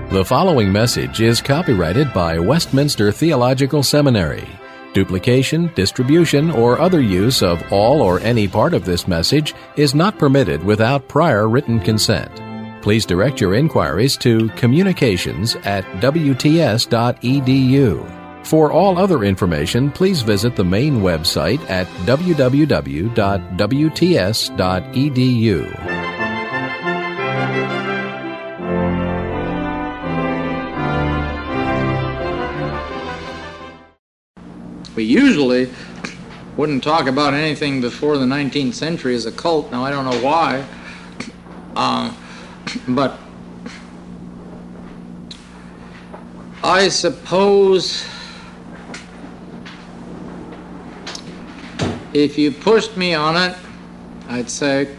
The following message is copyrighted by Westminster Theological Seminary. Duplication, distribution, or other use of all or any part of this message is not permitted without prior written consent. Please direct your inquiries to communications@wts.edu. For all other information, please visit the main website at www.wts.edu. We usually wouldn't talk about anything before the 19th century as a cult. Now, I don't know why, but I suppose if you pushed me on it, I'd say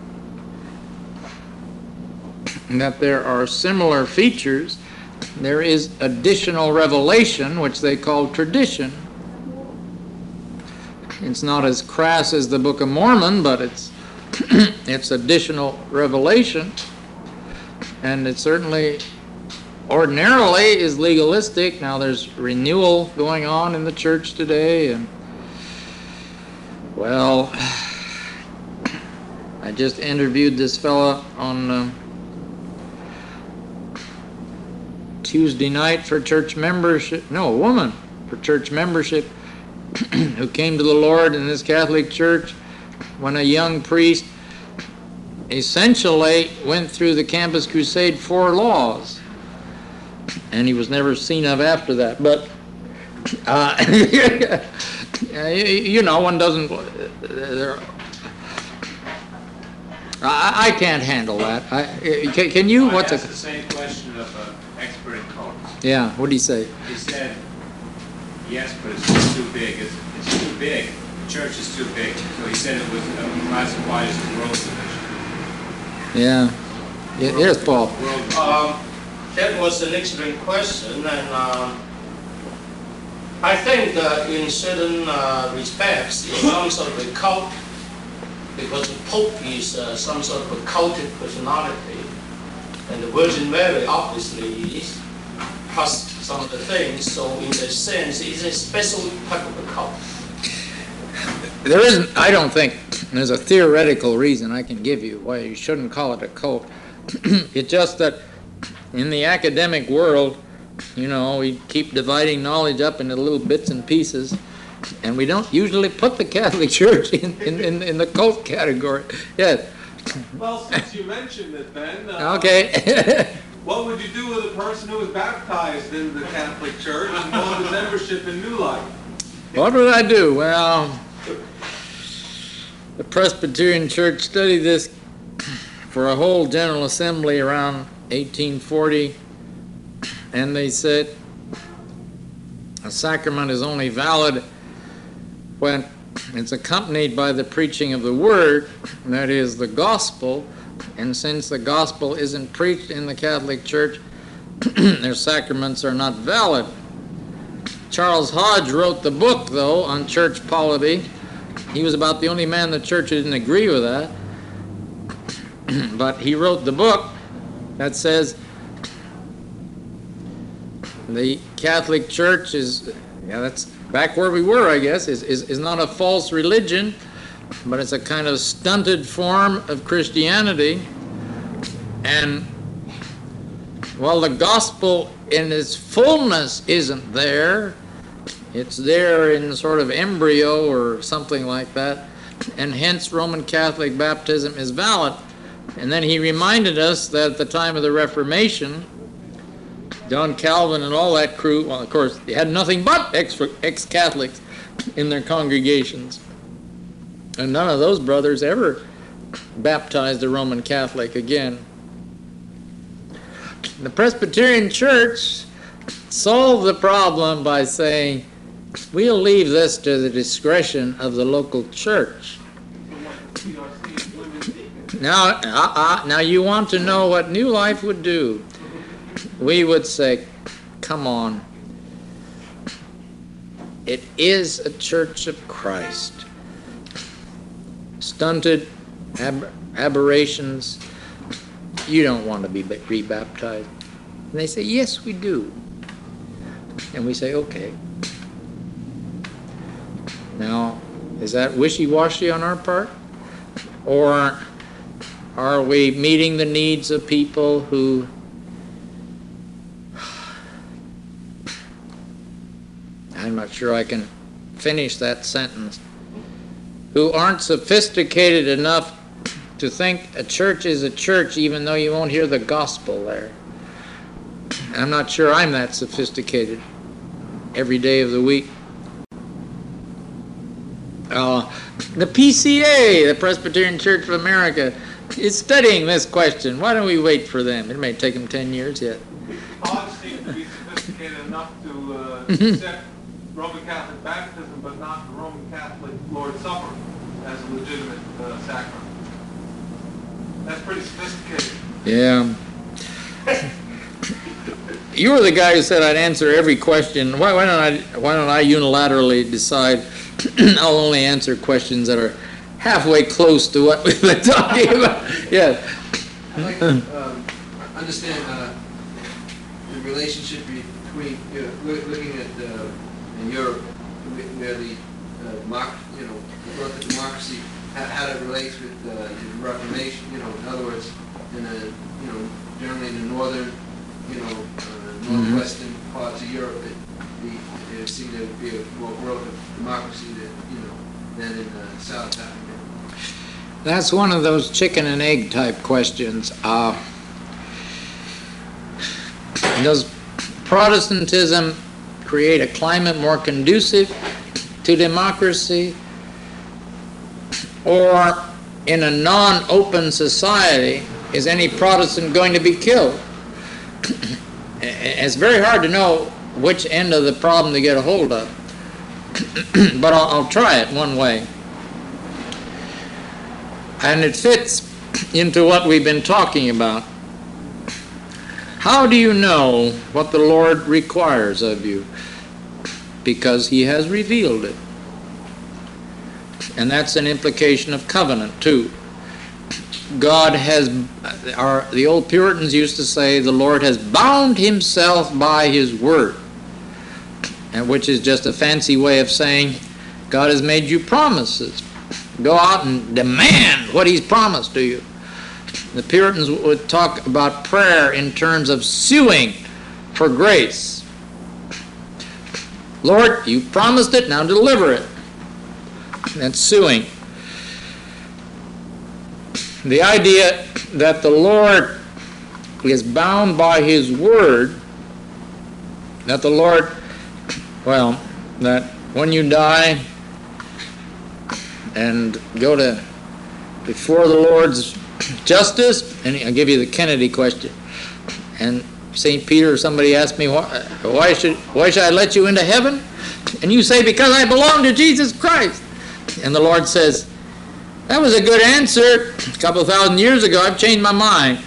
that there are similar features. There is additional revelation, which they call tradition. It's not as crass as the Book of Mormon, but it's it's additional revelation, and it certainly ordinarily is legalistic. Now there's renewal going on in the church today, and well, I just interviewed this fella on Tuesday night for church membership. No, a woman for church membership who came to the Lord in this Catholic church when a young priest essentially went through the Campus Crusade 4 laws, and he was never seen of after that. But you know, one doesn't. I can't handle that. Can you? I asked the same question of an expert in cult. Yeah. What did he say? He said, yes, but it's just too big. It's too big. The church is too big. So he said it was classified as a world division. Yeah. Yes, Paul. That was an excellent question, and I think that in certain respects, in some sort of a cult, because the Pope is some sort of a cultic personality, and the Virgin Mary obviously is, plus some of the things, so in that sense, it's a special type of a cult. There isn't, I don't think, there's a theoretical reason I can give you why you shouldn't call it a cult. It's just that in the academic world, you know, we keep dividing knowledge up into little bits and pieces, and we don't usually put the Catholic Church in the cult category. Yes. Well, since you mentioned it, Ben, okay. what would you do with a person who was baptized in the Catholic Church and called his membership in New Life? What would I do? Well, the Presbyterian Church studied this for a whole General Assembly around 1840, and they said a sacrament is only valid when it's accompanied by the preaching of the Word, that is, the gospel, and since the gospel isn't preached in the Catholic Church, their sacraments are not valid. Charles Hodge wrote the book, though, on church polity. He was about the only man in the church who didn't agree with that. But he wrote the book that says the Catholic Church is, that's back where we were, I guess, is not a false religion, but it's a kind of stunted form of Christianity. And while the gospel in its fullness isn't there, it's there in sort of embryo or something like that, and hence Roman Catholic baptism is valid. And then he reminded us that at the time of the Reformation, John Calvin and all that crew, well, of course, they had nothing but ex-Catholics in their congregations. And none of those brothers ever baptized a Roman Catholic again. The Presbyterian Church solved the problem by saying, we'll leave this to the discretion of the local church. Now you want to know what New Life would do. We would say, come on. It is a church of Christ. Stunted aberrations, you don't want to be rebaptized. And they say, yes, we do. And we say, okay. Now, is that wishy-washy on our part? Or are we meeting the needs of people who I'm not sure I can finish that sentence, who aren't sophisticated enough to think a church is a church even though you won't hear the gospel there. I'm not sure I'm that sophisticated every day of the week. The PCA, the Presbyterian Church of America, is studying this question. Why don't we wait for them? It may take them 10 years yet. Pods seem to be sophisticated enough to accept Roman Catholic baptism, but not the Roman Catholic Lord's Supper as a legitimate sacrament. That's pretty sophisticated. Yeah. You were the guy who said I'd answer every question. Why don't I unilaterally decide I'll only answer questions that are halfway close to what we've been talking about? Yeah. I'd like to understand the relationship between looking at in Europe where the growth of democracy, how that relates with the Reformation. In other words, generally in the northern, northwestern parts of Europe, there seemed to be more growth of democracy than in South Africa. That's one of those chicken and egg type questions. Does Protestantism create a climate more conducive to democracy? Or in a non-open society, is any Protestant going to be killed? It's very hard to know which end of the problem to get a hold of. But I'll try it one way. And it fits into what we've been talking about. How do you know what the Lord requires of you? Because He has revealed it. And that's an implication of covenant, too. God has, the old Puritans used to say, the Lord has bound Himself by His word, and which is just a fancy way of saying God has made you promises. Go out and demand what He's promised to you. The Puritans would talk about prayer in terms of suing for grace. Lord, you promised it, now deliver it. That's suing. The idea that the Lord is bound by His word, that the Lord, that when you die and go to before the Lord's justice, and I'll give you the Kennedy question, and St. Peter or somebody asked me, why should I let you into heaven? And you say, because I belong to Jesus Christ. And the Lord says, that was a good answer a couple of thousand years ago. I've changed my mind.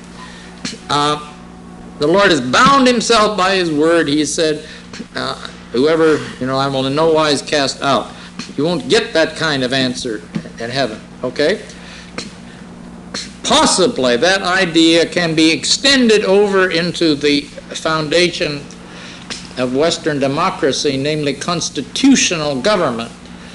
The Lord has bound Himself by His word. He said, whoever, I will in no wise cast out. You won't get that kind of answer in heaven, okay? Possibly that idea can be extended over into the foundation of Western democracy, namely constitutional government.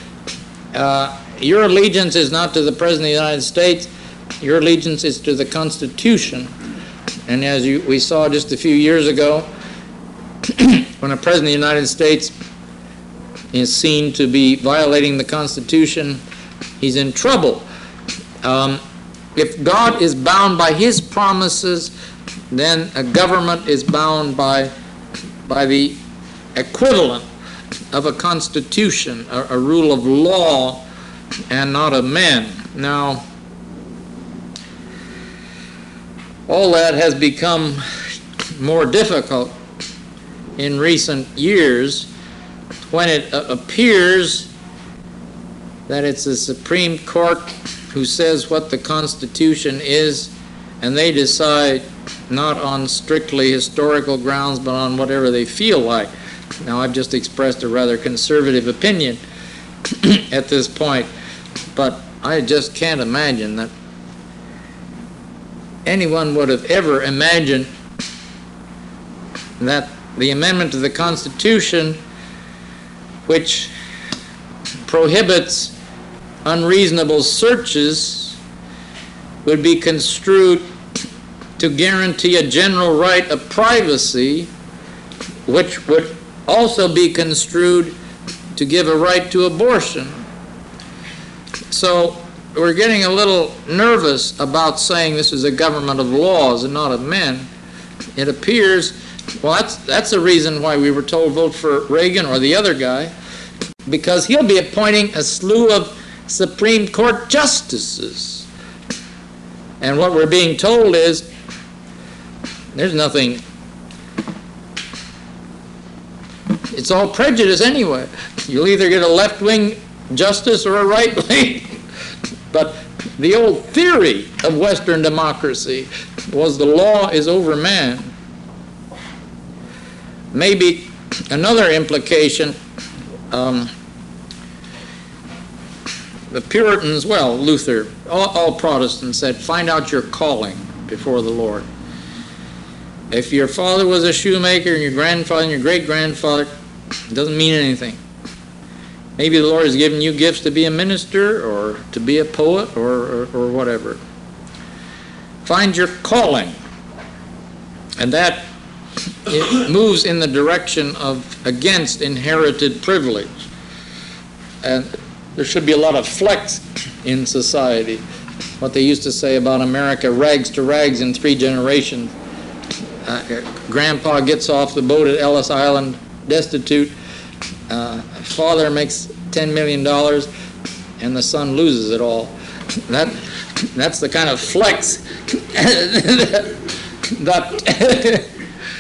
Your allegiance is not to the President of the United States. Your allegiance is to the Constitution. And as we saw just a few years ago, when a President of the United States is seen to be violating the Constitution, he's in trouble. If God is bound by His promises, then a government is bound by the equivalent of a constitution, a rule of law, and not of men. Now, all that has become more difficult in recent years when it appears that it's the Supreme Court who says what the Constitution is, and they decide not on strictly historical grounds, but on whatever they feel like. Now, I've just expressed a rather conservative opinion at this point, but I just can't imagine that anyone would have ever imagined that the amendment to the Constitution, which prohibits unreasonable searches, would be construed to guarantee a general right of privacy, which would also be construed to give a right to abortion. So we're getting a little nervous about saying this is a government of laws and not of men. It appears, well, that's the reason why we were told vote for Reagan or the other guy, because he'll be appointing a slew of Supreme Court justices. And what we're being told is there's nothing, it's all prejudice anyway. You'll either get a left-wing justice or a right-wing. But the old theory of Western democracy was the law is over man. Maybe another implication, the Puritans, well, Luther, all Protestants said, find out your calling before the Lord. If your father was a shoemaker and your grandfather and your great-grandfather, it doesn't mean anything. Maybe the Lord has given you gifts to be a minister or to be a poet or whatever. Find your calling. And that it moves in the direction of against inherited privilege. And there should be a lot of flex in society. What they used to say about America, rags to rags in 3 generations. Grandpa gets off the boat at Ellis Island destitute. Father makes $10 million and the son loses it all. That's the kind of flex that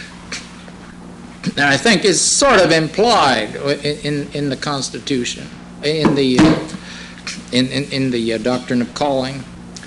I think is sort of implied in the Constitution, in the doctrine of calling.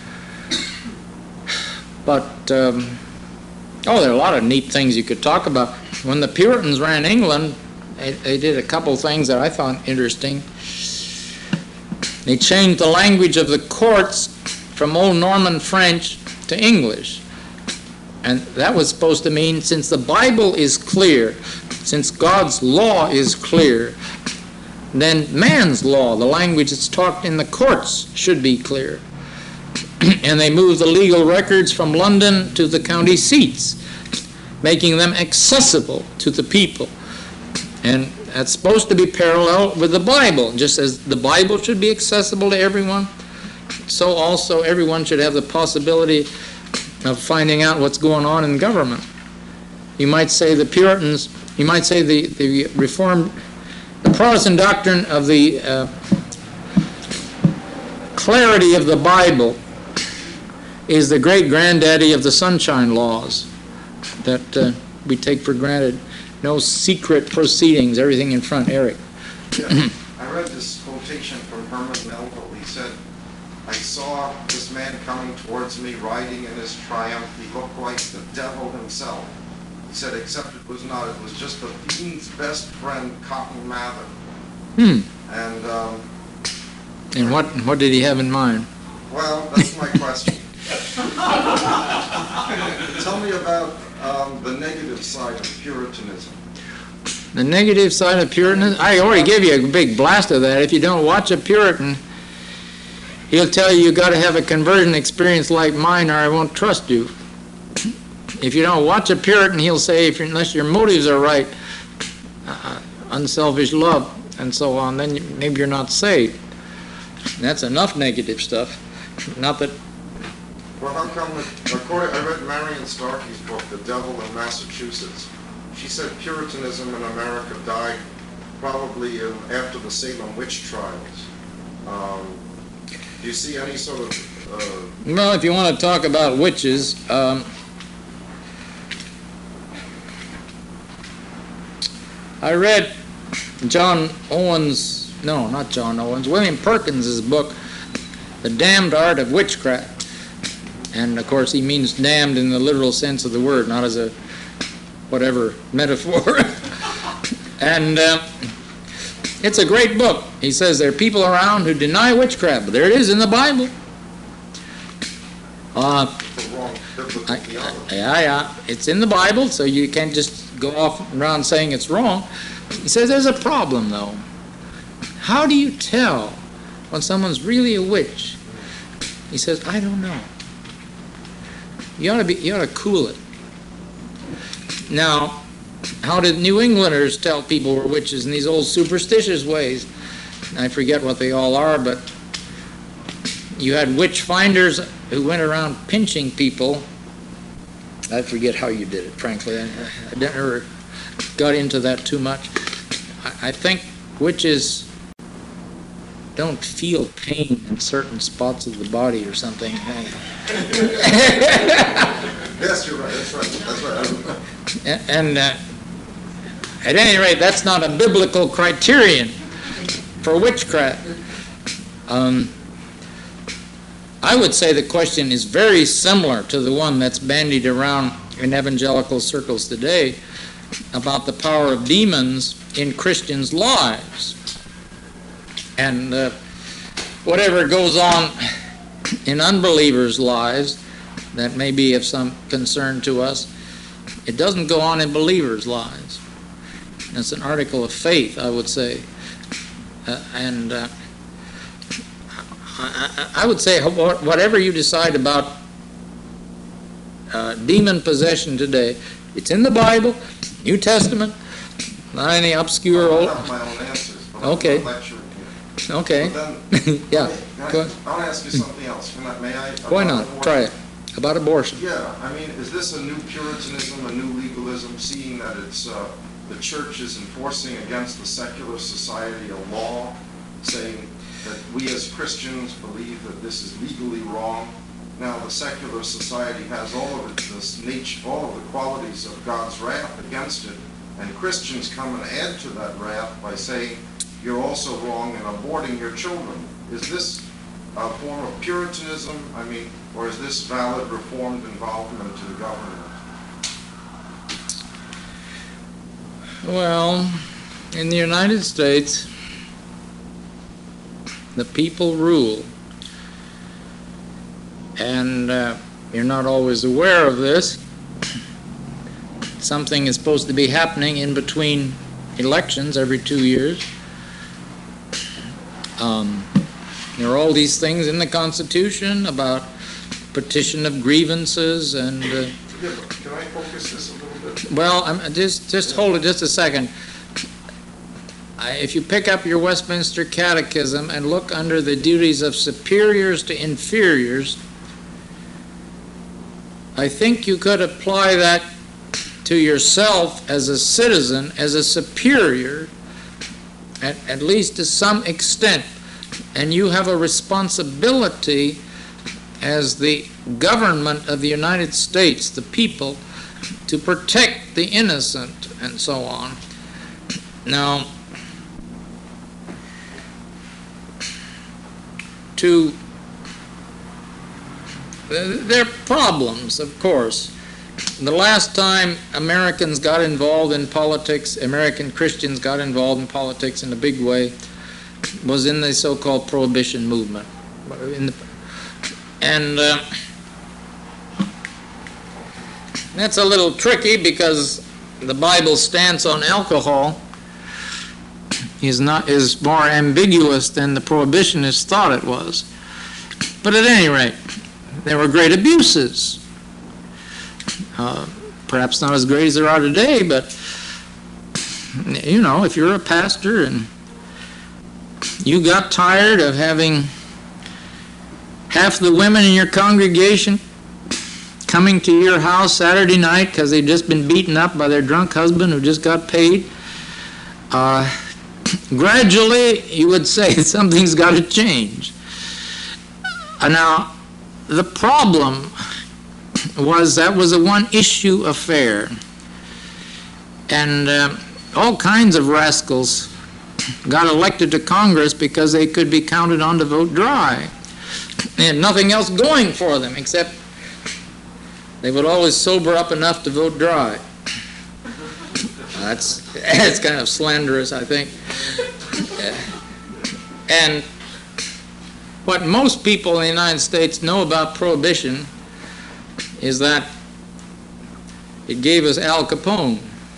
But there are a lot of neat things you could talk about. When the Puritans ran England, they did a couple things that I found interesting. They changed the language of the courts from Old Norman French to English. And that was supposed to mean, since the Bible is clear, since God's law is clear, then man's law, the language that's taught in the courts, should be clear. And they moved the legal records from London to the county seats, making them accessible to the people. And that's supposed to be parallel with the Bible. Just as the Bible should be accessible to everyone, so also everyone should have the possibility of finding out what's going on in government. You might say the Puritans, you might say the Reformed, the Protestant doctrine of the clarity of the Bible is the great granddaddy of the Sunshine Laws that we take for granted. No secret proceedings, everything in front. Eric. Yeah. I read this quotation from Herman Melville. He said, I saw this man coming towards me riding in his triumph. He looked like the devil himself. He said, except it was not. It was just the fiend's best friend, Cotton Mather. And what did he have in mind? Well, that's my question. Tell me about the negative side of Puritanism. The negative side of Puritanism? I already gave you a big blast of that. If you don't watch a Puritan, he'll tell you got to have a conversion experience like mine or I won't trust you. If you don't watch a Puritan, he'll say, unless your motives are right, unselfish love and so on, then maybe you're not saved. And that's enough negative stuff. Not that... Well, how come, I read Marion Starkey's book, The Devil in Massachusetts. She said Puritanism in America died probably after the Salem witch trials. Do you see any sort of... Well, if you want to talk about witches, I read William Perkins' book, The Damned Art of Witchcraft. And, of course, he means damned in the literal sense of the word, not as a whatever metaphor. And it's a great book. He says there are people around who deny witchcraft, but there it is in the Bible. The wrong biblical theology. Yeah, it's in the Bible, so you can't just go off around saying it's wrong. He says there's a problem, though. How do you tell when someone's really a witch? He says, I don't know. You ought to cool it. Now, how did New Englanders tell people were witches in these old superstitious ways? I forget what they all are, but you had witch finders who went around pinching people. I forget how you did it, frankly. I never got into that too much. I think witches don't feel pain in certain spots of the body or something. Yes, you're right. That's right. And at any rate, that's not a biblical criterion for witchcraft. I would say the question is very similar to the one that's bandied around in evangelical circles today about the power of demons in Christians' lives. And whatever goes on in unbelievers' lives that may be of some concern to us, it doesn't go on in believers' lives. It's an article of faith, I would say. I would say whatever you decide about demon possession today, it's in the Bible, New Testament, not any obscure old... I have my own answers, but Okay. I'm not lecturing here. Okay. But then, Yeah. I Go ahead. want to ask you something else. May I? Why About not? abortion? Try it. About abortion. Yeah, I mean, is this a new Puritanism, a new legalism, seeing that it's the church is enforcing against the secular society a law saying that we as Christians believe that this is legally wrong? Now, the secular society has all of this nature, all of the qualities of God's wrath against it, and Christians come and add to that wrath by saying you're also wrong in aborting your children. Is this a form of Puritanism? I mean, or is this valid Reformed involvement to the government? Well, in the United States, the people rule. And you're not always aware of this. Something is supposed to be happening in between elections every 2 years. There are all these things in the Constitution about petition of grievances and... Yeah, but can I focus this a little bit? Well, just hold it just a second. If you pick up your Westminster Catechism and look under the duties of superiors to inferiors, I think you could apply that to yourself as a citizen, as a superior, at least to some extent. And you have a responsibility as the government of the United States, the people, to protect the innocent and so on. Now, there are problems, of course. The last time Americans got involved in politics, American Christians got involved in politics in a big way, was in the so-called Prohibition movement. That's a little tricky because the Bible's stance on alcohol is more ambiguous than the prohibitionists thought it was. But at any rate, there were great abuses. Perhaps not as great as there are today, but you know, if you're a pastor and you got tired of having half the women in your congregation coming to your house Saturday night because they'd just been beaten up by their drunk husband who just got paid, gradually you would say something's got to change. Now, the problem was that was a one-issue affair, and all kinds of rascals got elected to Congress because they could be counted on to vote dry. They had nothing else going for them except they would always sober up enough to vote dry. That's kind of slanderous, I think. And what most people in the United States know about prohibition is that it gave us Al Capone.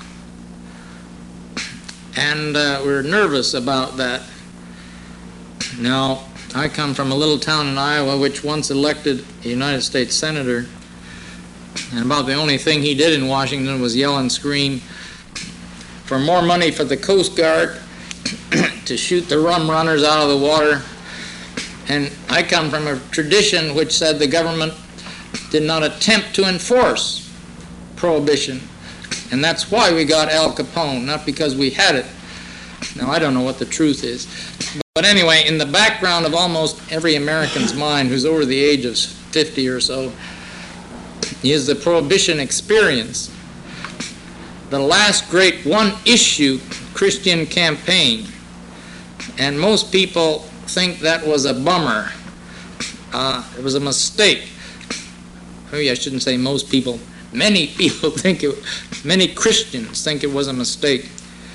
And we're nervous about that. Now, I come from a little town in Iowa which once elected a United States Senator, and about the only thing he did in Washington was yell and scream for more money for the Coast Guard to shoot the rum runners out of the water. And I come from a tradition which said the government did not attempt to enforce prohibition. And that's why we got Al Capone, not because we had it. Now, I don't know what the truth is. But anyway, in the background of almost every American's mind who's over the age of 50 or so is the prohibition experience. The last great one-issue Christian campaign. And most people think that was a bummer. It was a mistake. Maybe I shouldn't say most people. Many people think it, many Christians think it was a mistake.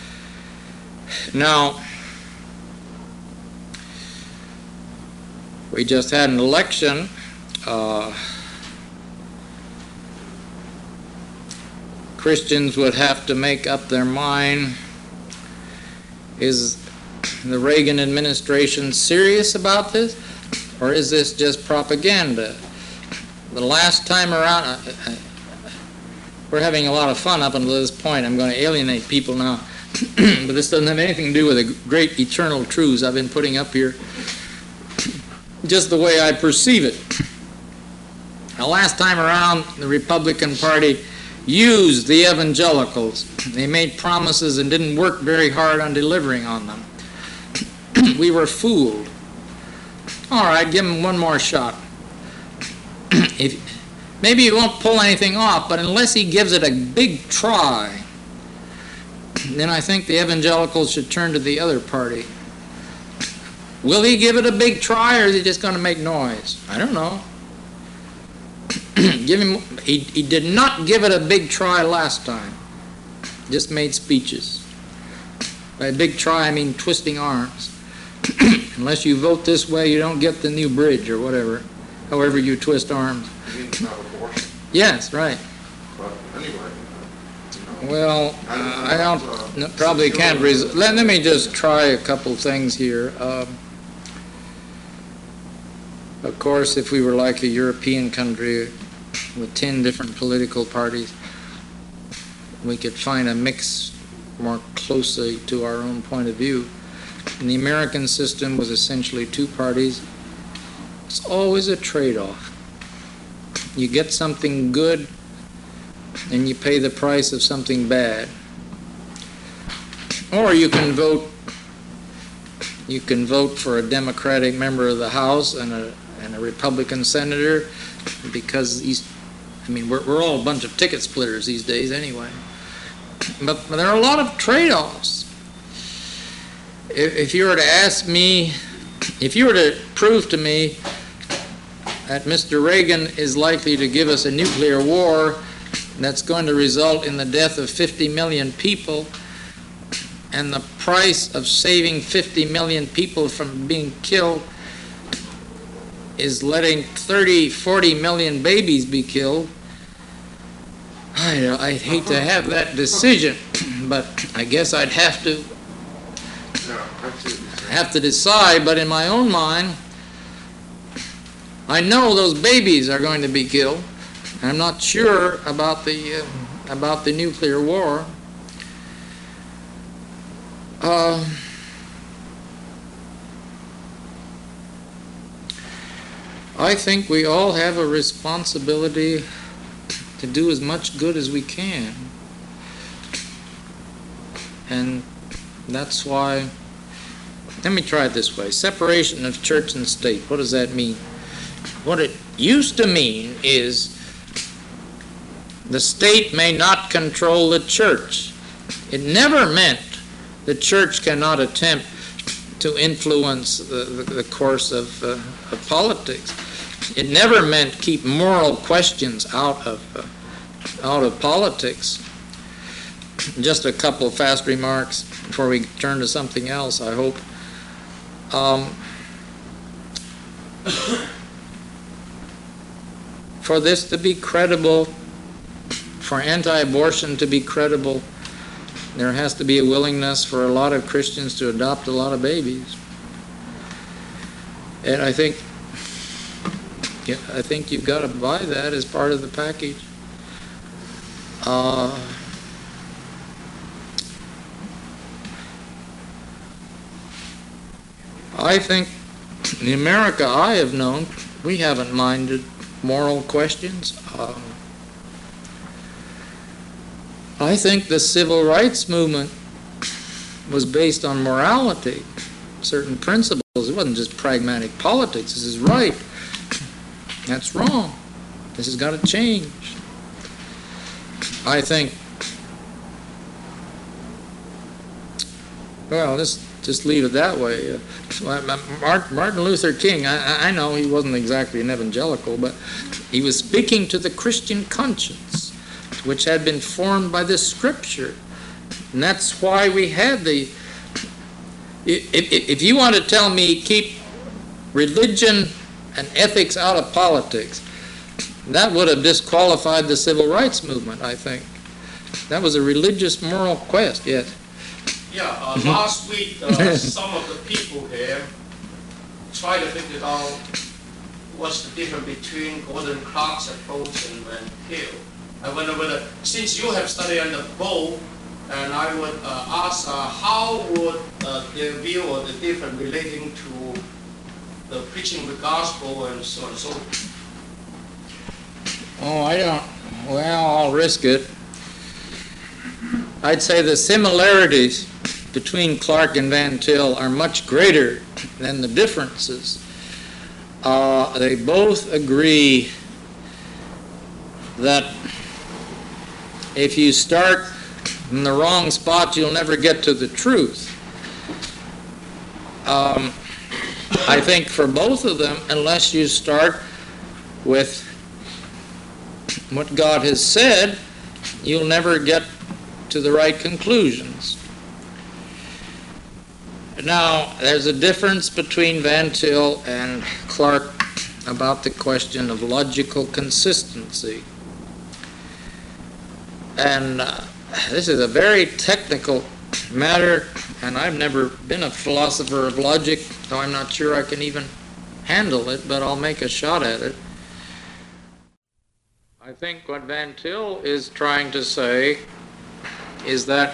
Now, we just had an election. Christians would have to make up their mind. Is the Reagan administration serious about this? Or is this just propaganda? The last time around, we're having a lot of fun up until this point. I'm going to alienate people now. But this doesn't have anything to do with the great eternal truths I've been putting up here. Just the way I perceive it. The last time around, the Republican Party used the evangelicals. They made promises and didn't work very hard on delivering on them. We were fooled. All right, give him one more shot. Maybe he won't pull anything off, but unless he gives it a big try, then I think the evangelicals should turn to the other party. Will he give it a big try, or is he just going to make noise? I don't know. He did not give it a big try last time. Just made speeches. By a big try, I mean twisting arms. Unless you vote this way, you don't get the new bridge or whatever. However you twist arms. You mean about abortion? Yes, right. But anyway. Well, I don't, probably can't. Let me just try a couple things here. Of course, if we were like a European country with 10 different political parties, we could find a mix more closely to our own point of view. And the American system was essentially two parties. It's always a trade-off. You get something good, and you pay the price of something bad. Or you can vote for a Democratic member of the House and a Republican senator, because we're all a bunch of ticket splitters these days anyway. But there are a lot of trade-offs. If you were to ask me, if you were to prove to me that Mr. Reagan is likely to give us a nuclear war that's going to result in the death of 50 million people, and the price of saving 50 million people from being killed is letting 30, 40 million babies be killed, I'd hate to have that decision, but I guess I'd have to decide. But in my own mind, I know those babies are going to be killed. I'm not sure about the nuclear war. I think we all have a responsibility to do as much good as we can. And that's why, let me try it this way. Separation of church and state, what does that mean? What it used to mean is the state may not control the church. It never meant the church cannot attempt to influence the course of politics. It never meant keep moral questions out of politics. Just a couple of fast remarks before we turn to something else, I hope. for this to be credible, for anti-abortion to be credible, there has to be a willingness for a lot of Christians to adopt a lot of babies. And I think you've got to buy that as part of the package. I think in America I have known, we haven't minded moral questions. I think the civil rights movement was based on morality, certain principles. It wasn't just pragmatic politics. This is right. That's wrong. This has got to change. I think, well, just leave it that way. Martin Luther King, I know he wasn't exactly an evangelical, but he was speaking to the Christian conscience, which had been formed by the Scripture. And that's why we had the... If you want to tell me keep religion and ethics out of politics, that would have disqualified the civil rights movement, I think. That was a religious moral quest, yes. Yeah, last week some of the people here tried to figure out what's the difference between Gordon Clark's approach and Van Til. I wonder whether, since you have studied under both, and I would ask how would their view or the difference relating to the preaching of the gospel and so on and so forth. Oh, I don't, well, I'll risk it. I'd say the similarities between Clark and Van Til are much greater than the differences. They both agree that if you start in the wrong spot, you'll never get to the truth. I think for both of them, unless you start with what God has said, you'll never get to the right conclusions. Now, there's a difference between Van Til and Clark about the question of logical consistency. And this is a very technical matter, and I've never been a philosopher of logic, so I'm not sure I can even handle it, but I'll make a shot at it. I think what Van Til is trying to say is that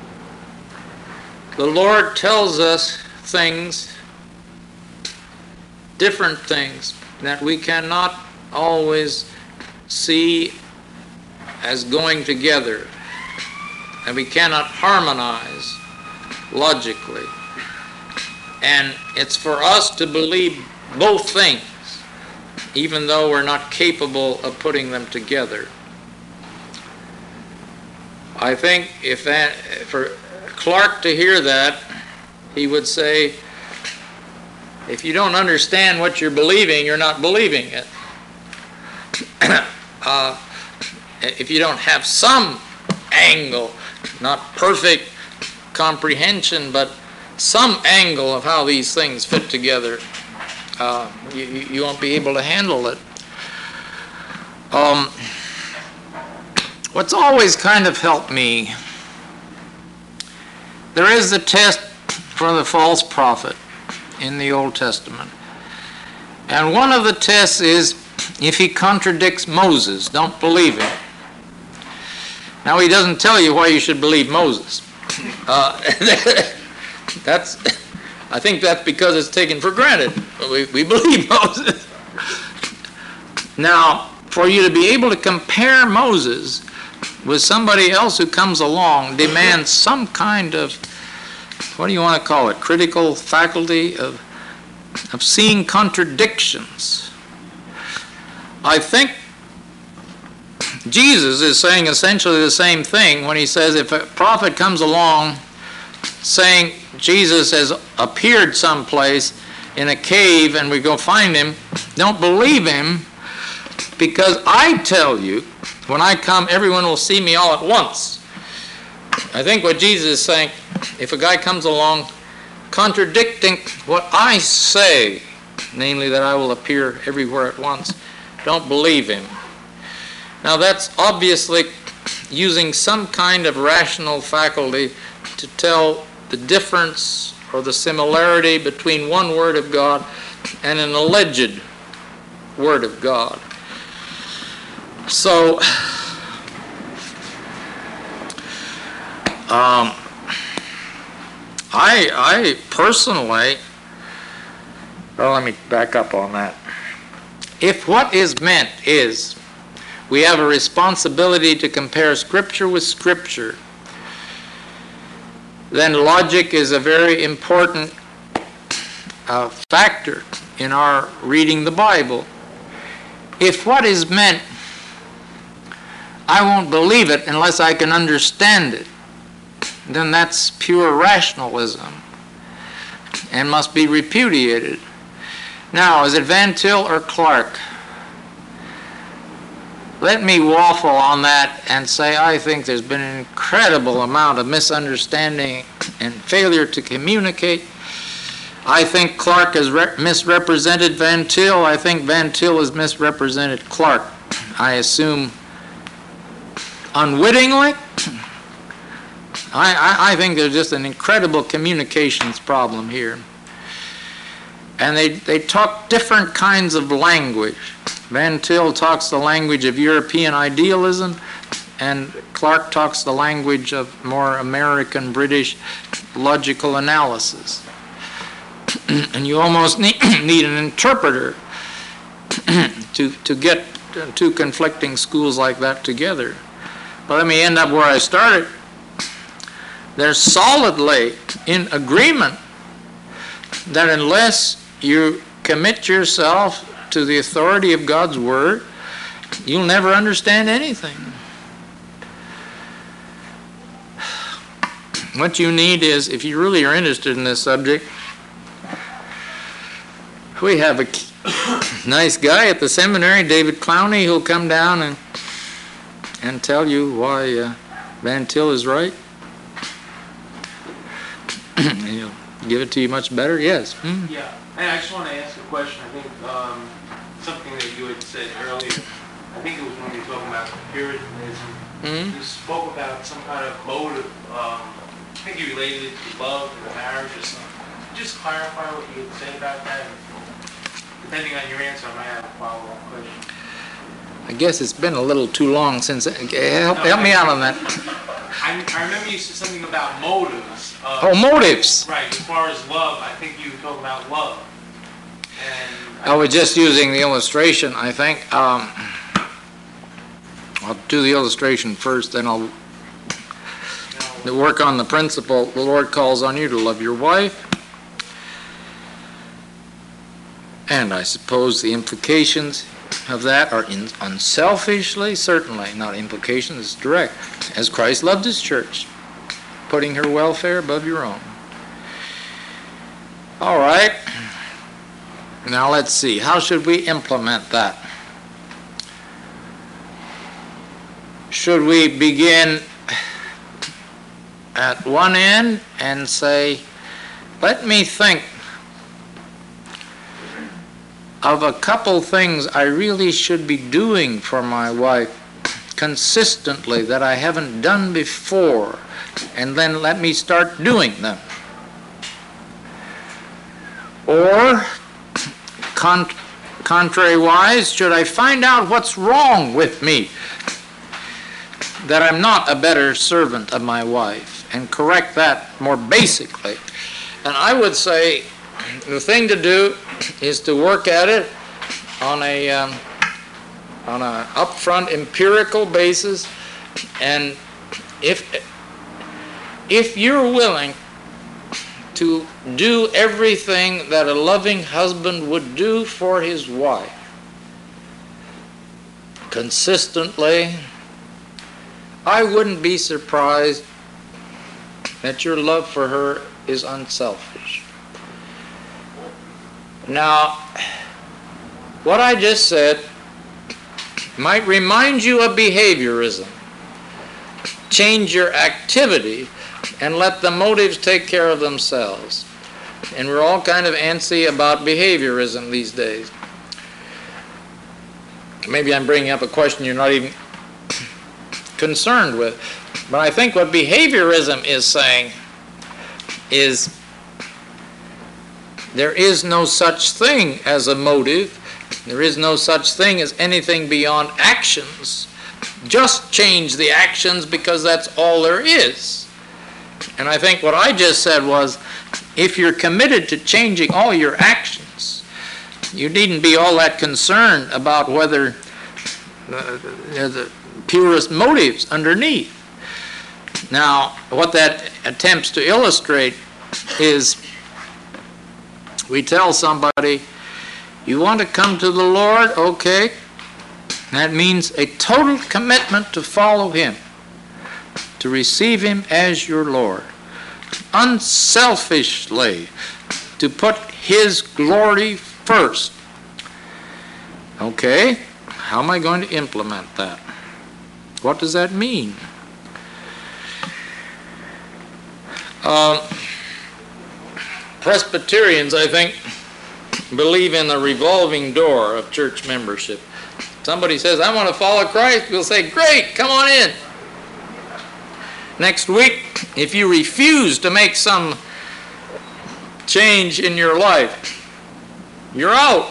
the Lord tells us things, different things, that we cannot always see as going together, and we cannot harmonize logically. And it's for us to believe both things, even though we're not capable of putting them together. I think if that, for Clark to hear that, he would say, if you don't understand what you're believing, you're not believing it. If you don't have some angle, not perfect comprehension, but some angle of how these things fit together, you won't be able to handle it. What's always kind of helped me, there is the test for the false prophet in the Old Testament. And one of the tests is, if he contradicts Moses, don't believe him. Now, he doesn't tell you why you should believe Moses. I think that's because it's taken for granted. We believe Moses. Now, for you to be able to compare Moses with somebody else who comes along demands some kind of, what do you want to call it, critical faculty of seeing contradictions. I think Jesus is saying essentially the same thing when he says if a prophet comes along saying Jesus has appeared someplace in a cave and we go find him, don't believe him, because I tell you, when I come, everyone will see me all at once. I think what Jesus is saying, if a guy comes along contradicting what I say, namely that I will appear everywhere at once, don't believe him. Now that's obviously using some kind of rational faculty to tell the difference or the similarity between one Word of God and an alleged Word of God. So, I personally, well, let me back up on that. If what is meant is we have a responsibility to compare Scripture with Scripture, then logic is a very important factor in our reading the Bible. If what is meant, I won't believe it unless I can understand it, then that's pure rationalism and must be repudiated. Now, is it Van Til or Clark? Let me waffle on that and say I think there's been an incredible amount of misunderstanding and failure to communicate. I think Clark has misrepresented Van Til. I think Van Til has misrepresented Clark. I assume unwittingly. I think there's just an incredible communications problem here. And they talk different kinds of language. Van Til talks the language of European idealism, and Clark talks the language of more American, British logical analysis. And you almost need an interpreter to get two conflicting schools like that together. But let me end up where I started. They're solidly in agreement that unless you commit yourself to the authority of God's Word, you'll never understand anything. What you need is, if you really are interested in this subject, we have a nice guy at the seminary, David Clowney, who'll come down and tell you why Van Til is right. And he'll give it to you much better. Yes. Yeah, and I just want to ask a question. I think something that you had said earlier, I think it was when you were talking about Puritanism, you spoke about some kind of motive. I think you related it to love or marriage or something. Could you just clarify what you had said about that? Depending on your answer, I might have a follow-up question. I guess it's been a little too long since. Help me out on that. I remember you said something about motives. Motives. Right, as far as love, I think you were talking about love. And I was just using the illustration, I think. I'll do the illustration first, then I'll work on the principle. The Lord calls on you to love your wife. And I suppose the implications of that are unselfishly, certainly not implications, it's direct, as Christ loved his church, putting her welfare above your own. All right, now let's see, how should we implement that? Should we begin at one end and say, let me think of a couple things I really should be doing for my wife consistently that I haven't done before, and then let me start doing them? Or, contrary-wise, should I find out what's wrong with me, that I'm not a better servant of my wife, and correct that more basically? And I would say the thing to do is to work at it on a upfront empirical basis, and if you're willing to do everything that a loving husband would do for his wife consistently, I wouldn't be surprised that your love for her is unselfish. Now, what I just said might remind you of behaviorism. Change your activity and let the motives take care of themselves. And we're all kind of antsy about behaviorism these days. Maybe I'm bringing up a question you're not even concerned with. But I think what behaviorism is saying is there is no such thing as a motive. There is no such thing as anything beyond actions. Just change the actions because that's all there is. And I think what I just said was, if you're committed to changing all your actions, you needn't be all that concerned about whether the purest motives underneath. Now, what that attempts to illustrate is we tell somebody, you want to come to the Lord? Okay. That means a total commitment to follow Him, to receive Him as your Lord, unselfishly, to put His glory first. Okay, how am I going to implement that? What does that mean? Presbyterians, I think, believe in the revolving door of church membership. Somebody says, I want to follow Christ, we'll say, great, come on in. Next week, if you refuse to make some change in your life, you're out.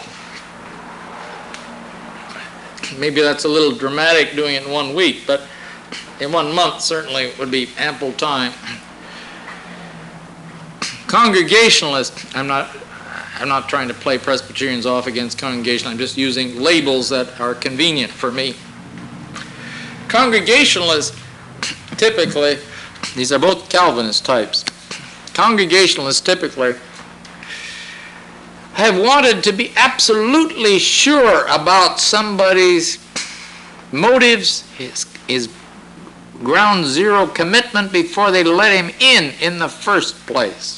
Maybe that's a little dramatic doing it in 1 week, but in 1 month certainly would be ample time. Congregationalists, I'm not trying to play Presbyterians off against Congregational. I'm just using labels that are convenient for me. Congregationalists, typically, these are both Calvinist types. Congregationalists typically have wanted to be absolutely sure about somebody's motives, his ground zero commitment before they let him in the first place.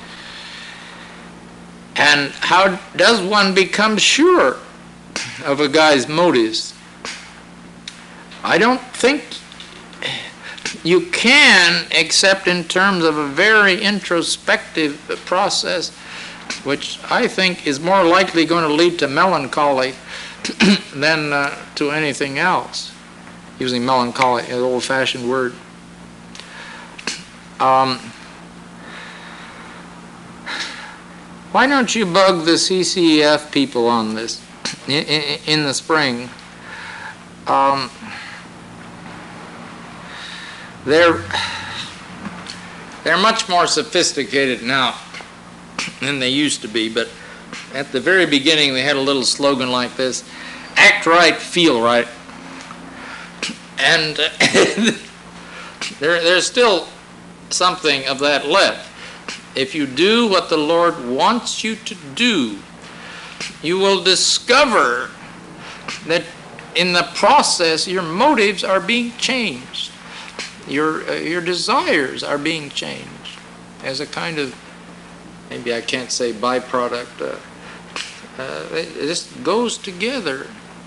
And how does one become sure of a guy's motives? I don't think you can, except in terms of a very introspective process, which I think is more likely going to lead to melancholy than to anything else. Using melancholy, an old-fashioned word. Why don't you bug the CCEF people on this in the spring? They're much more sophisticated now than they used to be, but at the very beginning they had a little slogan like this: act right, feel right. And there's still something of that left. If you do what the Lord wants you to do, you will discover that in the process your motives are being changed. Your desires are being changed as a kind of, maybe I can't say byproduct, it just goes together.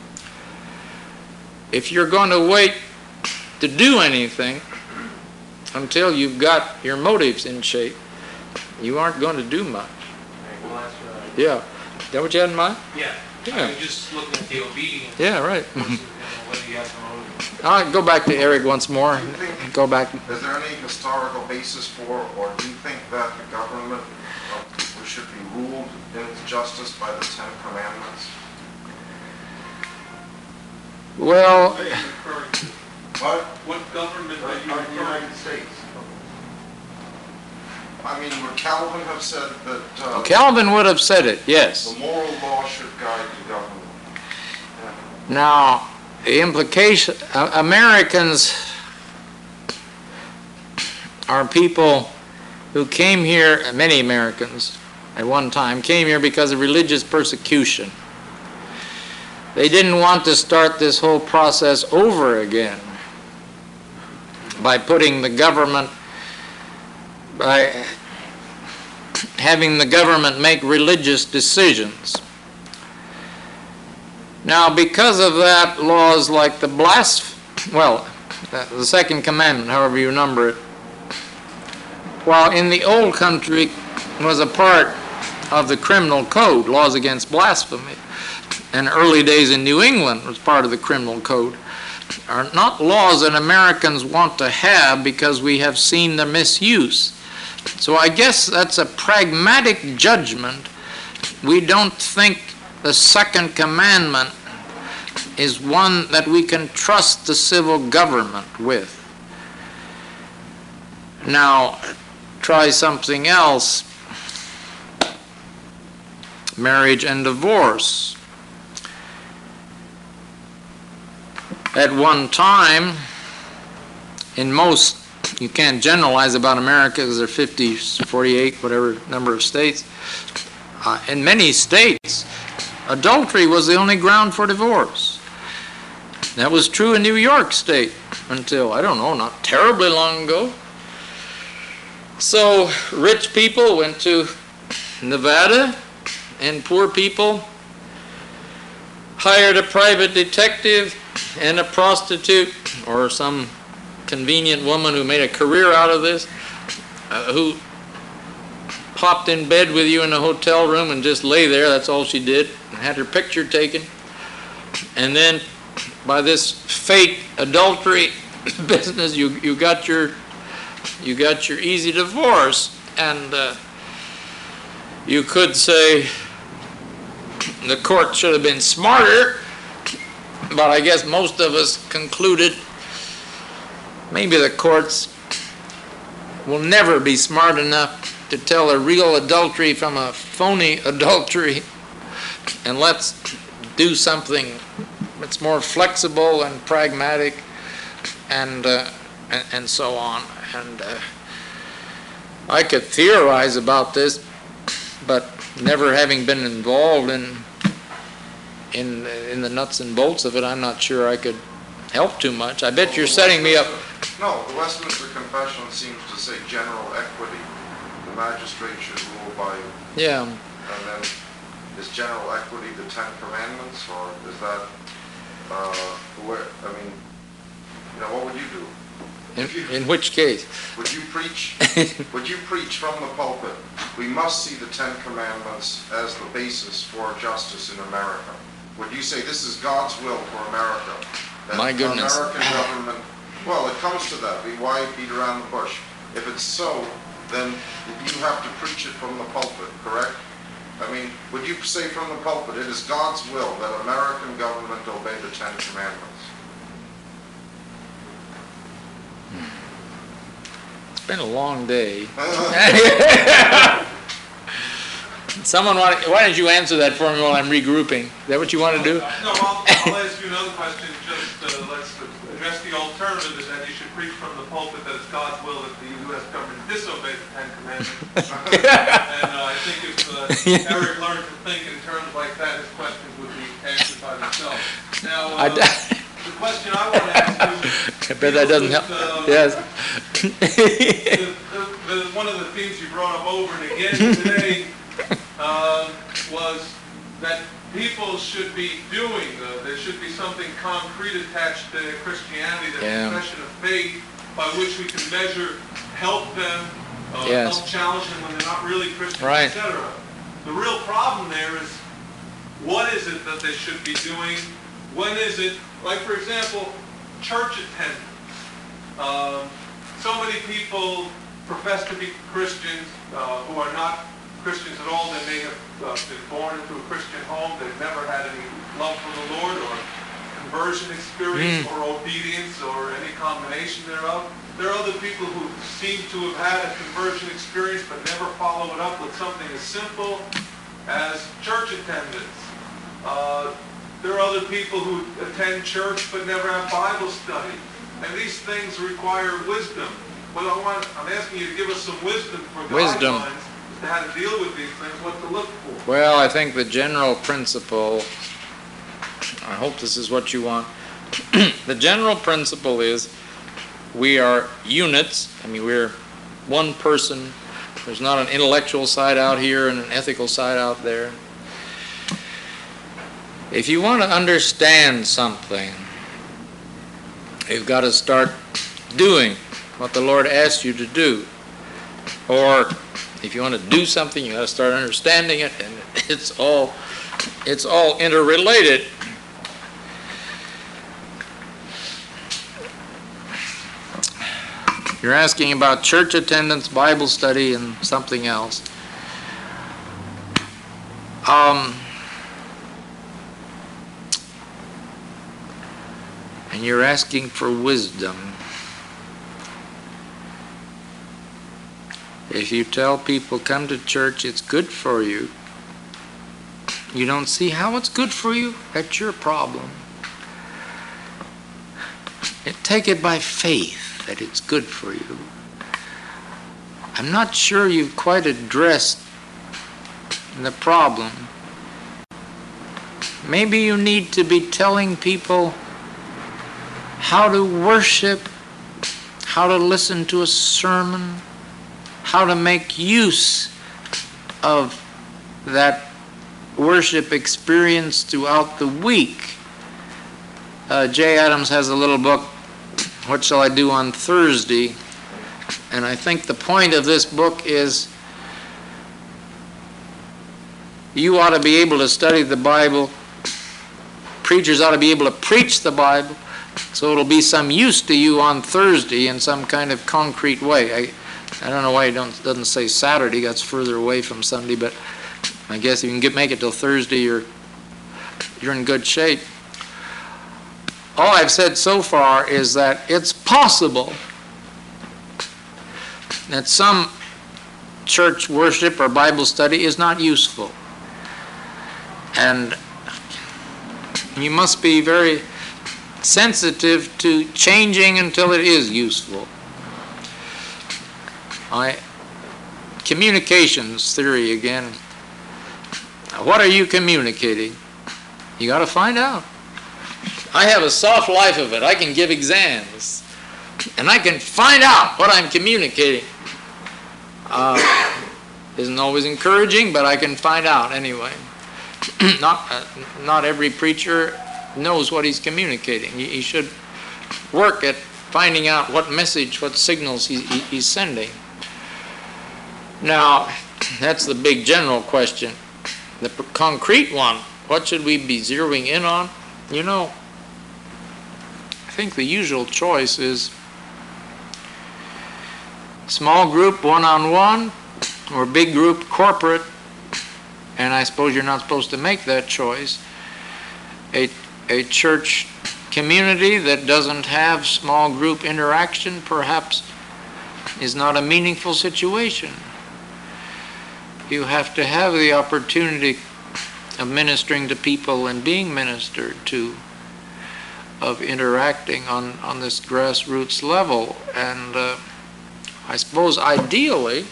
If you're going to wait to do anything until you've got your motives in shape, you aren't going to do much. Well, that's right. Yeah. Is that what you had in mind? Yeah. Yeah. I mean, just looking at the obedience. Yeah, right. Whether you have some motive. All right, go back to Eric once more. Go back. Is there any historical basis for, or do you think that the government should be ruled in its justice by the Ten Commandments? Well, What are you referring to? What government are you The referring United to? States. I mean, would Calvin have said that Calvin would have said it, yes. the moral law should guide the government? Now, the implication, Americans are people who came here, many Americans at one time, came here because of religious persecution. They didn't want to start this whole process over again by putting the government, by having the government make religious decisions. Now, because of that, laws like the the Second Commandment, however you number it, while in the old country was a part of the criminal code, laws against blasphemy, and early days in New England was part of the criminal code, are not laws that Americans want to have because we have seen the misuse. So I guess that's a pragmatic judgment. We don't think the second commandment is one that we can trust the civil government with. Now, try something else. Marriage and divorce. At one time, in most, you can't generalize about America because there are 50, 48, whatever number of states. In many states, adultery was the only ground for divorce. That was true in New York State until, I don't know, not terribly long ago. So rich people went to Nevada, and poor people hired a private detective and a prostitute or some convenient woman who made a career out of this, who popped in bed with you in a hotel room and just lay there. That's all she did, and had her picture taken. And then by this fake adultery business, you got your easy divorce. And you could say the court should have been smarter, but I guess most of us concluded maybe the courts will never be smart enough to tell a real adultery from a phony adultery, and let's do something that's more flexible and pragmatic and so on. And I could theorize about this, but never having been involved in the nuts and bolts of it, I'm not sure I could help too much. I bet you're setting me up. No, the Westminster Confession seems to say general equity. The magistrate should rule by. Yeah. And then is general equity the Ten Commandments, or is that where? I mean, what would you do? In which case? Would you preach? Would you preach from the pulpit? We must see the Ten Commandments as the basis for justice in America. Would you say this is God's will for America? That My goodness. American government. Well, it comes to that. Why beat around the bush? If it's so, then you have to preach it from the pulpit, correct? I mean, would you say from the pulpit, it is God's will that American government obey the Ten Commandments? It's been a long day. Someone why don't you answer that for me while I'm regrouping? Is that what you want to do? No, I'll ask you another question. Just let's address the alternative is that you should preach from the pulpit that it's God's will that the U.S. government disobey the Ten Commandments. And I think if Eric learned to think in terms like that, his questions would be answered by themselves. Now, the question I want to ask you... I bet that doesn't help. Yes. One of the themes you brought up over and again today was that people should be doing, there should be something concrete attached to Christianity, the confession of faith, by which we can measure, help them, help challenge them when they're not really Christians, right, etc. The real problem there is, what is it that they should be doing? When is it? Like, for example, church attendance. So many people profess to be Christians who are not Christians at all. They may have been born into a Christian home. They've never had any love for the Lord or conversion experience or obedience or any combination thereof. There are other people who seem to have had a conversion experience but never follow it up with something as simple as church attendance. There are other people who attend church but never have Bible study. And these things require wisdom. Well, I'm asking you to give us some wisdom for guidelines as to how to deal with these things, what to look for. Well, I think the general principle, I hope this is what you want. The general principle is we are units. I mean, we're one person. There's not an intellectual side out here and an ethical side out there. If you want to understand something, you've got to start doing what the Lord asks you to do. Or if you want to do something, you've got to start understanding it, and it's all You're asking about church attendance, Bible study, and something else. And you're asking for wisdom. If you tell people, come to church, it's good for you, you don't see how it's good for you, that's your problem. Take it by faith that it's good for you. I'm not sure you've quite addressed the problem. Maybe you need to be telling people how to worship, how to listen to a sermon, how to make use of that worship experience throughout the week. Jay Adams has a little book, What Shall I Do on Thursday? And I think the point of this book is you ought to be able to study the Bible. Preachers ought to be able to preach the Bible, so it'll be some use to you on Thursday in some kind of concrete way. I don't know why it doesn't say Saturday. That's further away from Sunday, but I guess if you can make it till Thursday, you're in good shape. All I've said so far is that it's possible that some church worship or Bible study is not useful. And you must be very sensitive to changing until it is useful. Communications theory again. What are you communicating? You got to find out. I have a soft life of it. I can give exams, and I can find out what I'm communicating. Isn't always encouraging, but I can find out anyway. Not every preacher knows what he's communicating. He should work at finding out what message, what signals he's sending. Now, that's the big general question. The concrete one, what should we be zeroing in on? You know, I think the usual choice is small group, one-on-one, or big group, corporate. And I suppose you're not supposed to make that choice. A church community that doesn't have small group interaction perhaps is not a meaningful situation. You have to have the opportunity of ministering to people and being ministered to, of interacting on this grassroots level. And I suppose ideally,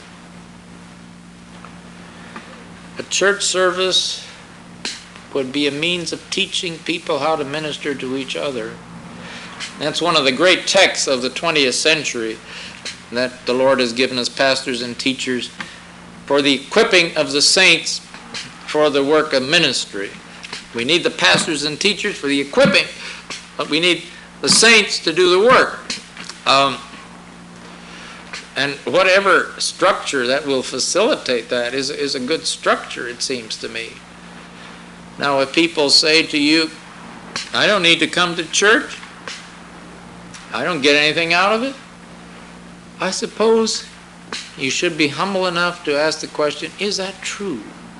a church service would be a means of teaching people how to minister to each other. That's one of the great texts of the 20th century, that the Lord has given us pastors and teachers for the equipping of the saints for the work of ministry. We need the pastors and teachers for the equipping, but we need the saints to do the work. And whatever structure that will facilitate that is a good structure, it seems to me. Now, if people say to you, I don't need to come to church, I don't get anything out of it, I suppose you should be humble enough to ask the question, is that true?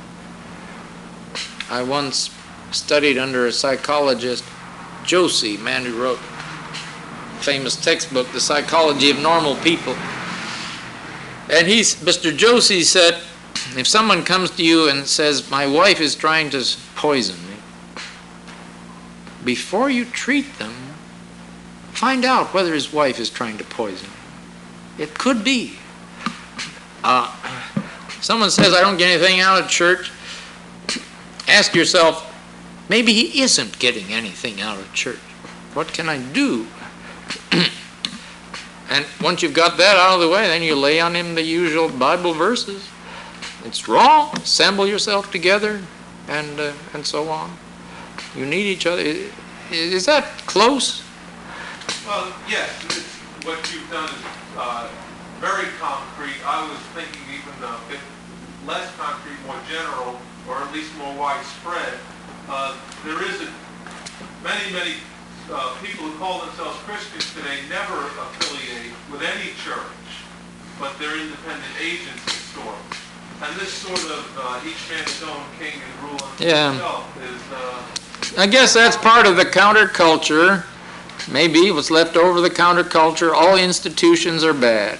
I once studied under a psychologist, Josie, man who wrote a famous textbook, The Psychology of Normal People. And Mr. Josie said, if someone comes to you and says, my wife is trying to poison me, before you treat them, find out whether his wife is trying to poison him. It could be. Someone says, I don't get anything out of church. Ask yourself, maybe he isn't getting anything out of church. What can I do? And once you've got that out of the way, then you lay on him the usual Bible verses. It's wrong. Assemble yourself together, and so on. You need each other. Is that close? Well, yes. What you've done is very concrete. I was thinking even a bit less concrete, more general, or at least more widespread. There is many people who call themselves Christians today never affiliate with any church, but they're independent agents of sorts. And this sort of each man his own king and rule unto himself is... I guess that's part of the counterculture. Maybe what's left over the counterculture. All institutions are bad.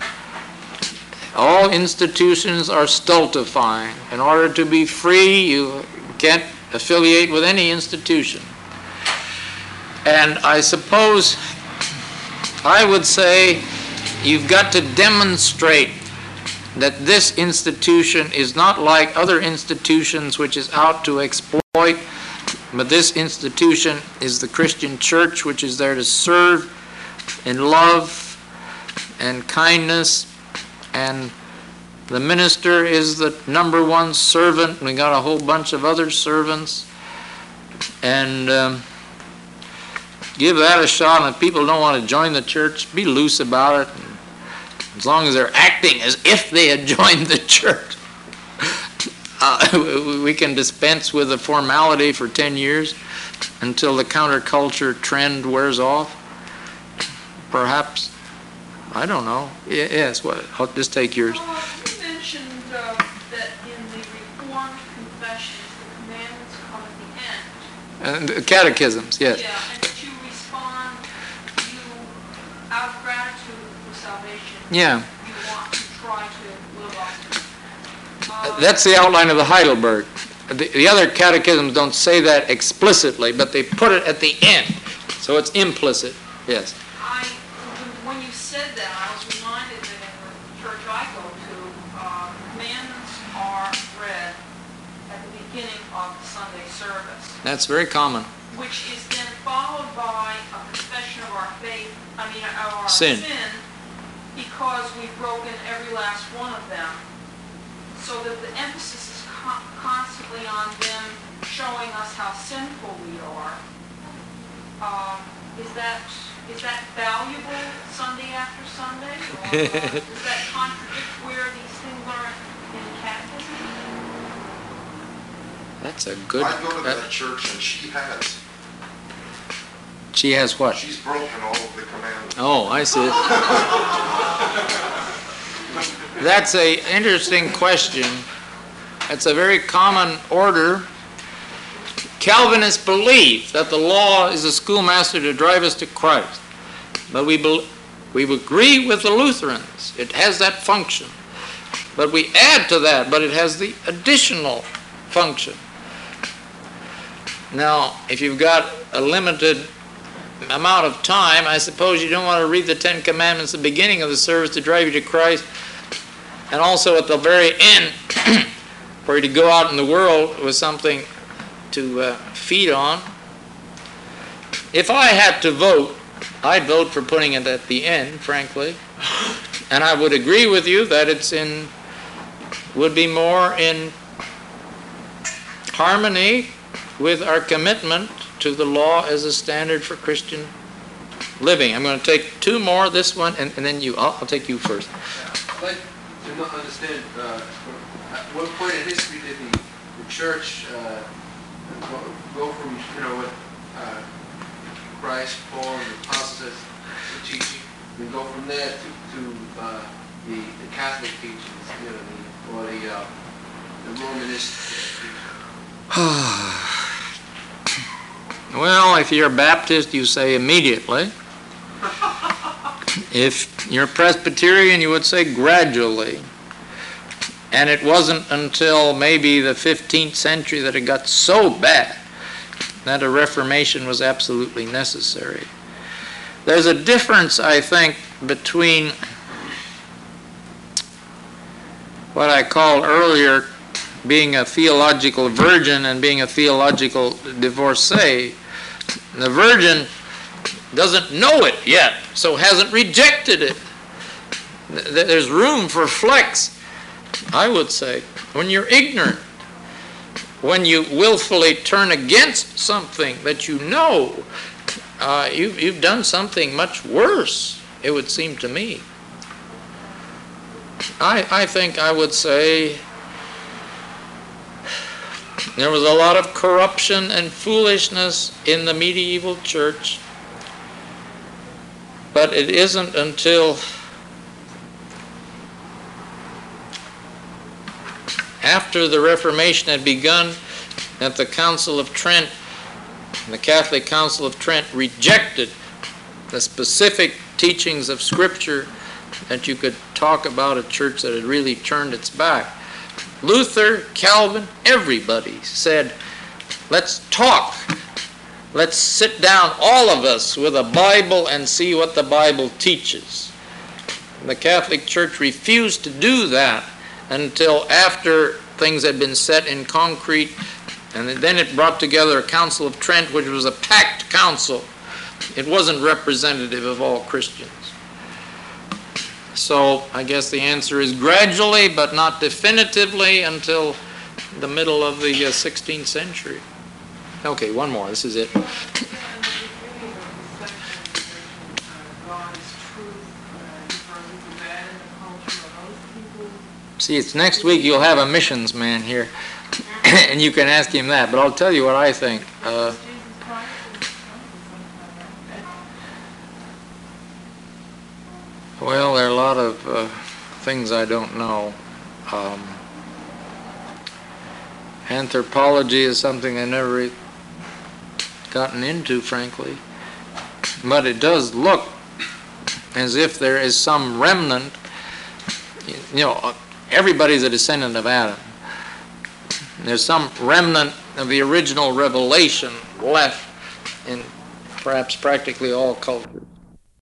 All institutions are stultifying. In order to be free, you can't affiliate with any institution. And I suppose I would say you've got to demonstrate that this institution is not like other institutions which is out to exploit, but this institution is the Christian church, which is there to serve in love and kindness, and the minister is the number one servant. We got a whole bunch of other servants, and give that a shot. And if people don't want to join the church, be loose about it. As long as they're acting as if they had joined the church, we can dispense with the formality for 10 years until the counterculture trend wears off. Perhaps, I don't know. Yes, what? I'll just take yours. You mentioned that in the Reformed confessions, the commandments come at the end. And the catechisms, yes. Yeah, and that you respond, out of gratitude for salvation, Yeah. you want to try to live up to. That's the outline of the Heidelberg. The other catechisms don't say that explicitly, but they put it at the end, so it's implicit. Yes. When you said that, I was reminded that in the church I go to, commandments are read at the beginning of the Sunday service, That's very common. which is then followed by a confession of our faith, of our Sin. because we've broken every last one of them, so that the emphasis is constantly on them showing us how sinful we are. Is that valuable Sunday after Sunday? Or does that contradict where these things are in the catechism? That's a good... I go to that church and She has what? she's broken all of the commandments. Oh, I see. That's an interesting question. It's a very common order. Calvinists believe that the law is a schoolmaster to drive us to Christ. But we agree with the Lutherans. It has that function. But we add to that, but it has the additional function. Now, if you've got a limited amount of time, I suppose you don't want to read the Ten Commandments at the beginning of the service to drive you to Christ, and also at the very end for you to go out in the world with something to feed on. If I had to vote, I'd vote for putting it at the end, frankly. And I would agree with you that would be more in harmony with our commitment to the law as a standard for Christian living. I'm going to take two more, this one, and then you. I'll take you first. I'd like to not understand at what point in history did the church go from, what Christ, Paul, and the apostles were teaching, and go from there to the Catholic teachings, or the Romanist teachings? Well, if you're a Baptist, you say immediately. If you're Presbyterian, you would say gradually. And it wasn't until maybe the 15th century that it got so bad that a reformation was absolutely necessary. There's a difference, I think, between what I called earlier being a theological virgin and being a theological divorcee. The virgin doesn't know it yet, so hasn't rejected it. There's room for flex, I would say. When you're ignorant, when you willfully turn against something that you know, you've done something much worse, it would seem to me. I think I would say There was a lot of corruption and foolishness in the medieval church, but it isn't until after the Reformation had begun that the Council of Trent, the Catholic Council of Trent, rejected the specific teachings of Scripture that you could talk about a church that had really turned its back. Luther, Calvin, everybody said, let's talk. Let's sit down, all of us, with a Bible and see what the Bible teaches. The Catholic Church refused to do that until after things had been set in concrete, and then it brought together a Council of Trent, which was a packed council. It wasn't representative of all Christians. So I guess the answer is gradually, but not definitively, until the middle of the 16th century. Okay, one more. This is it. See, it's next week you'll have a missions man here, and you can ask him that. But I'll tell you what I think. Well, there are a lot of things I don't know. Anthropology is something I've never gotten into, frankly. But it does look as if there is some remnant. You know, everybody's a descendant of Adam. There's some remnant of the original revelation left in perhaps practically all cultures.